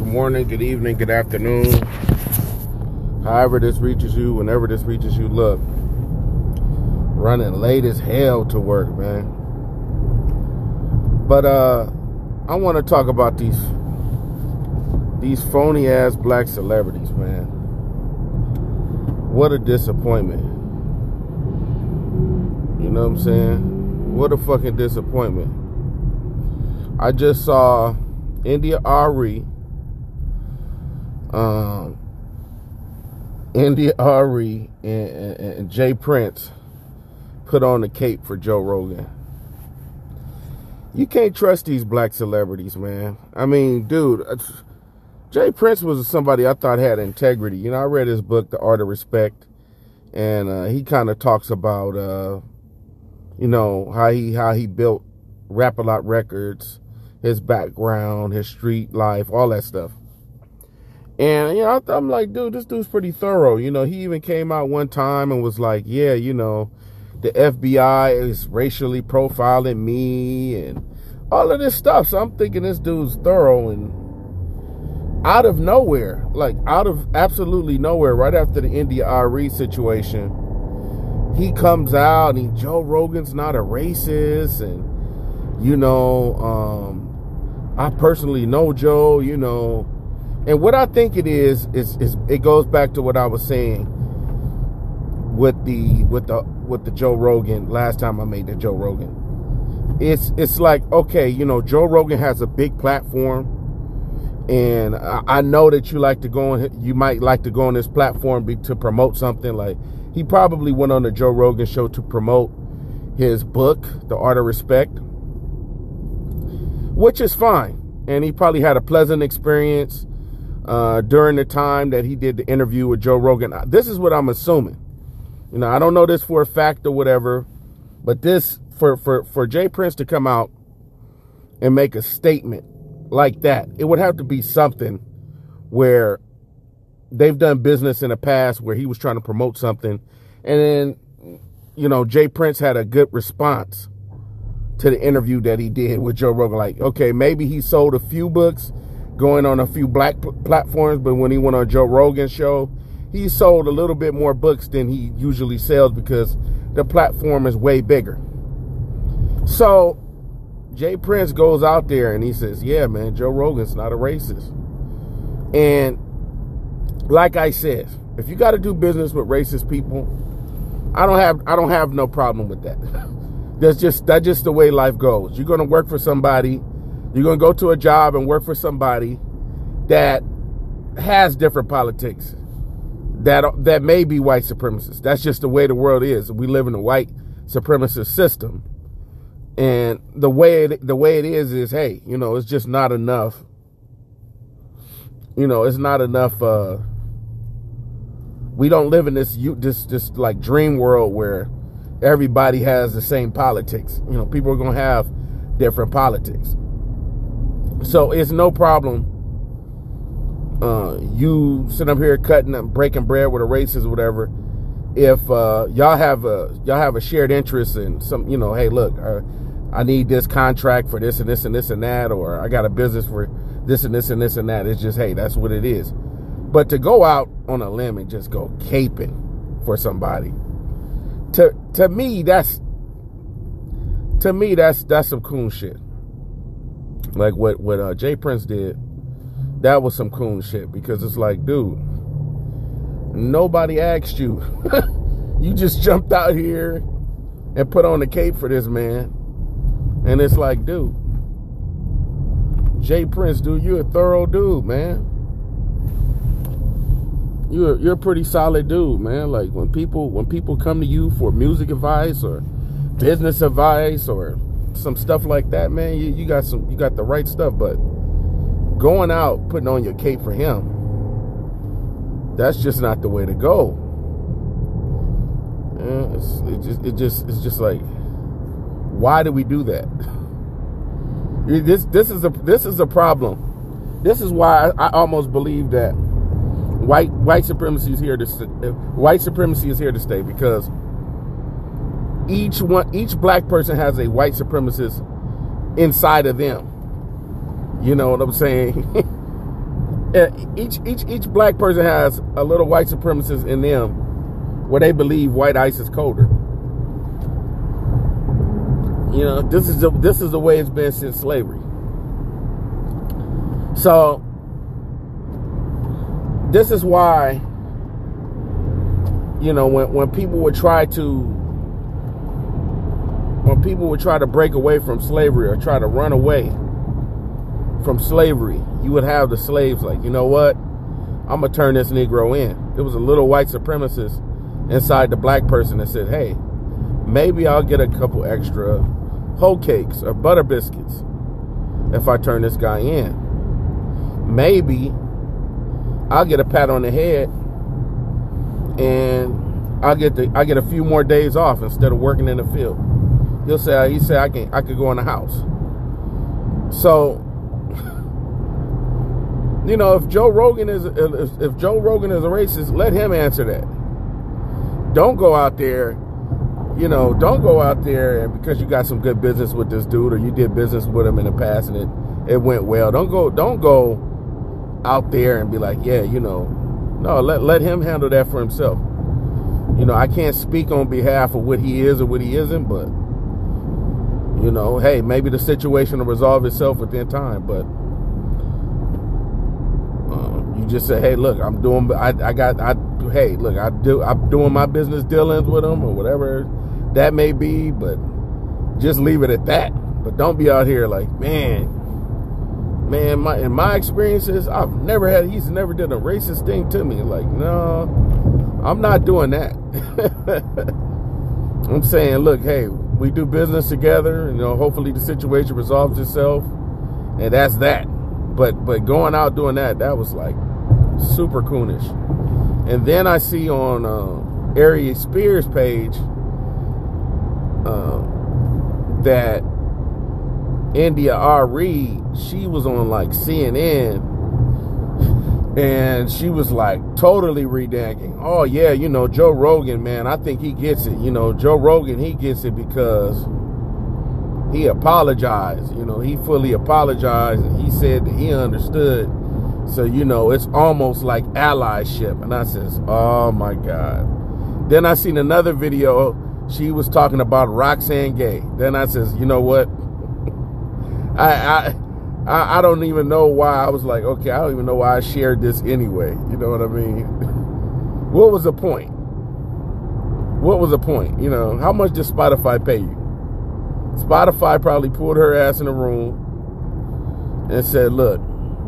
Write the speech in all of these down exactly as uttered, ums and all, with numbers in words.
morning, good evening, good afternoon. However this reaches you, whenever this reaches you, look. Running late as hell to work, man. But uh, I want to talk about these these phony ass black celebrities, man. What a disappointment. You know what I'm saying? What a fucking disappointment. I just saw India Arie, um, India Arie and, and, and Jay Prince put on the cape for Joe Rogan. You can't trust these black celebrities, man. I mean, dude, Jay Prince was somebody I thought had integrity. You know, I read his book, The Art of Respect, and uh, he kind of talks about, uh, you know, how he how he built Rap-A-Lot Records, his background, his street life, all that stuff. And, you know, I'm like, dude, this dude's pretty thorough. You know, he even came out one time and was like, yeah, you know, the F B I is racially profiling me and all of this stuff. So I'm thinking this dude's thorough, and out of nowhere, like out of absolutely nowhere, right after the India Arie situation, he comes out and he, Joe Rogan's not a racist, and, you know, um, I personally know Joe, you know, and what I think it is, is, is it goes back to what I was saying with the, with the, with the Joe Rogan, last time I made the Joe Rogan. It's, it's like, okay, you know, Joe Rogan has a big platform, and I, I know that you like to go on, you might like to go on this platform be, to promote something. Like, he probably went on the Joe Rogan show to promote his book, The Art of Respect, which is fine. And he probably had a pleasant experience uh, during the time that he did the interview with Joe Rogan. This is what I'm assuming. You know, I don't know this for a fact or whatever, but this, for, for, for Jay Prince to come out and make a statement like that, it would have to be something where they've done business in the past where he was trying to promote something, and then, you know, Jay Prince had a good response to the interview that he did with Joe Rogan. Like, okay, maybe he sold a few books going on a few black pl- platforms, but when he went on Joe Rogan's show, he sold a little bit more books than he usually sells because the platform is way bigger. So Jay Prince goes out there and he says, yeah, man, Joe Rogan's not a racist. And like I said, if you got to do business with racist people, I don't have I don't have no problem with that. That's just that's just the way life goes. You're going to work for somebody. You're going to go to a job and work for somebody that has different politics, that that may be white supremacists. That's just the way the world is. We live in a white supremacist system. And the way it, the way it is is, hey, you know, it's just not enough. You know, it's not enough. Uh, we don't live in this this this like dream world where everybody has the same politics. You know, people are gonna have different politics. So it's no problem. Uh, you sit up here cutting and breaking bread with a racist or whatever. If uh, y'all have a y'all have a shared interest in some, you know, hey, look, uh, I need this contract for this and this and this and that, or I got a business for this and this and this and that. It's just, hey, that's what it is. But to go out on a limb and just go caping for somebody, to to me, that's to me that's that's some coon shit. Like what what uh, Jay Prince did, that was some coon shit, because it's like, dude, nobody asked you. You just jumped out here and put on the cape for this man. And it's like, dude, Jay Prince, dude, you're a thorough dude, man. You're you're a pretty solid dude, man. Like when people when people come to you for music advice or business advice or some stuff like that, man, you, you got some you got the right stuff. But going out putting on your cape for him, that's just not the way to go. Yeah, it's, it just it just it's just like, why do we do that? This this is a this is a problem. This is why I, I almost believe that white white supremacy is here to white supremacy is here to stay, because each one each black person has a white supremacist inside of them. You know what I'm saying? each each each black person has a little white supremacist in them where they believe white ice is colder. You know, this is the, this is the way it's been since slavery. So this is why, you know, when when people would try to when people would try to break away from slavery or try to run away from slavery, you would have the slaves like, you know what? I'm going to turn this Negro in. It was a little white supremacist inside the black person that said, hey, maybe I'll get a couple extra hoe cakes or butter biscuits if I turn this guy in. Maybe I'll get a pat on the head and I'll get the I get a few more days off instead of working in the field. He'll say he said I can I could go in the house. So, you know, if Joe Rogan is if, if Joe Rogan is a racist, let him answer that. Don't go out there, you know, don't go out there and because you got some good business with this dude or you did business with him in the past and it, it went well. Don't go don't go out there and be like, yeah, you know, no, let let him handle that for himself. You know, I can't speak on behalf of what he is or what he isn't, but you know, hey, maybe the situation will resolve itself within time, but you just say, hey, look, I'm doing, I, I got, I, hey, look, I do, I'm doing my business dealings with them or whatever that may be, but just leave it at that. But don't be out here like, man, man, my, in my experiences, I've never had, he's never done a racist thing to me. Like, no, I'm not doing that. I'm saying, look, hey, we do business together, you know, hopefully the situation resolves itself, and that's that. But but going out doing that, that was like super coonish. And then I see on uh, Ari Spears' page uh, that India R. Reid, she was on like C N N, and she was like totally redagging. Oh yeah, you know, Joe Rogan, man, I think he gets it. You know, Joe Rogan, he gets it because he apologized, you know, he fully apologized and he said that he understood. So, you know, it's almost like allyship. And I says, oh my God. Then I seen another video. She was talking about Roxane Gay. Then I says, you know what? I, I, I don't even know why. I was like, okay, I don't even know why I shared this anyway. You know what I mean? What was the point? What was the point? You know, how much did Spotify pay you? Spotify probably pulled her ass in a room and said, look,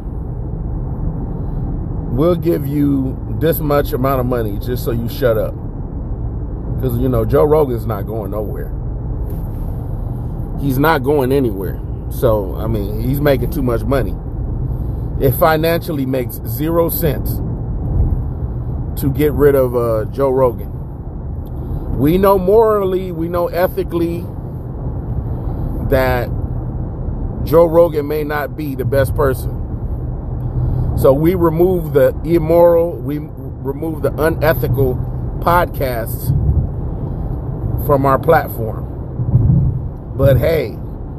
we'll give you this much amount of money just so you shut up. Because, you know, Joe Rogan's not going nowhere. He's not going anywhere. So, I mean, he's making too much money. It financially makes zero sense to get rid of uh, Joe Rogan. We know morally, we know ethically that Joe Rogan may not be the best person. So we remove the immoral, we remove the unethical podcasts from our platform. But hey,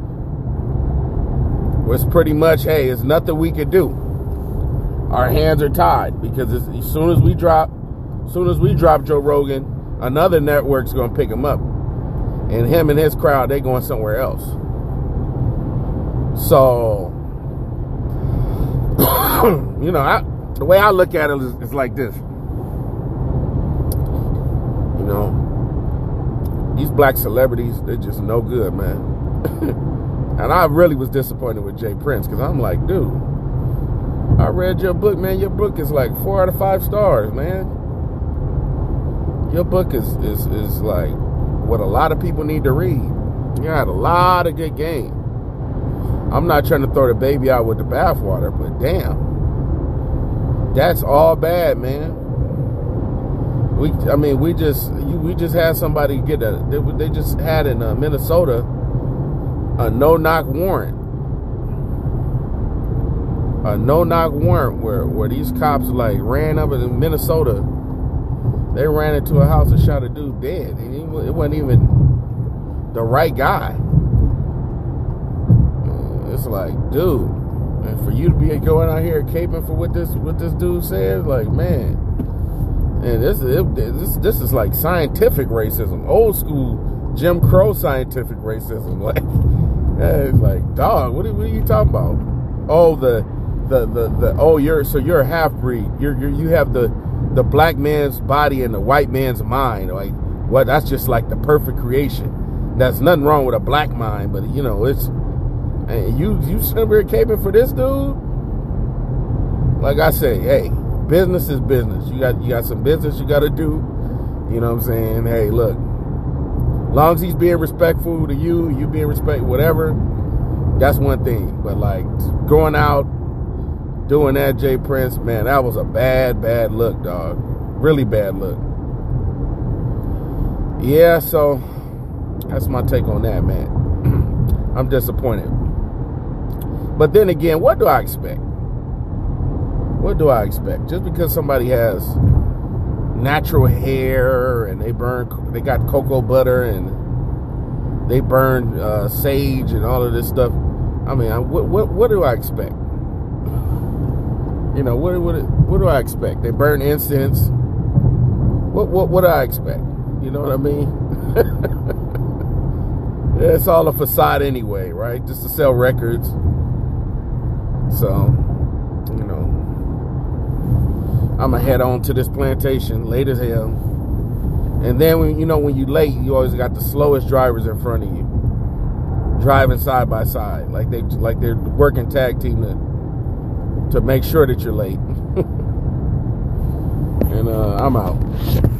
it's pretty much, hey, it's nothing we can do. Our hands are tied because as soon as we drop, as soon as we drop Joe Rogan, another network's going to pick him up. And him and his crowd, they going somewhere else. So, you know, I, the way I look at it is, is like this. You know, these black celebrities, they're just no good, man. And I really was disappointed with Jay Prince because I'm like, dude, I read your book, man. Your book is like four out of five stars, man. Your book is is is like what a lot of people need to read. You had a lot of good game. I'm not trying to throw the baby out with the bathwater, but damn, that's all bad, man. We, I mean, we just you, we just had somebody get a. They, they just had in uh, Minnesota a no-knock warrant. A no-knock warrant where where these cops like ran up in Minnesota. They ran into a house and shot a dude dead. And it wasn't even the right guy. It's like, dude, And for you to be going out here caping for what this what this dude says, like, man, and this is this this is like scientific racism, old school Jim Crow scientific racism. Like, yeah, it's like, dog, what are, what are you talking about? Oh, the the the the oh, you're so you're a half breed. You're, you're you have the the black man's body and the white man's mind. Like, what? That's just like the perfect creation. There's nothing wrong with a black mind, but you know, it's and you you sitting here caping for this dude. Like I say, hey, business is business. You got you got some business you got to do. You know what I'm saying? Hey, look, as long as he's being respectful to you, you being respectful, whatever, that's one thing. But like going out, doing that, Jay Prince, man, that was a bad, bad look, dog. Really bad look. Yeah, so that's my take on that, man. I'm disappointed. But then again, what do I expect? What do I expect? Just because somebody has natural hair and they burn, they got cocoa butter and they burn uh, sage and all of this stuff. I mean, I, what, what what do I expect? You know, what what what do I expect? They burn incense. What what what do I expect? You know what I mean? It's all a facade anyway, right? Just to sell records. So, you know, I'm gonna head on to this plantation late as hell. And then, when you know, when you late, you always got the slowest drivers in front of you, driving side by side, like they like they're working tag team to to make sure that you're late. And uh, I'm out.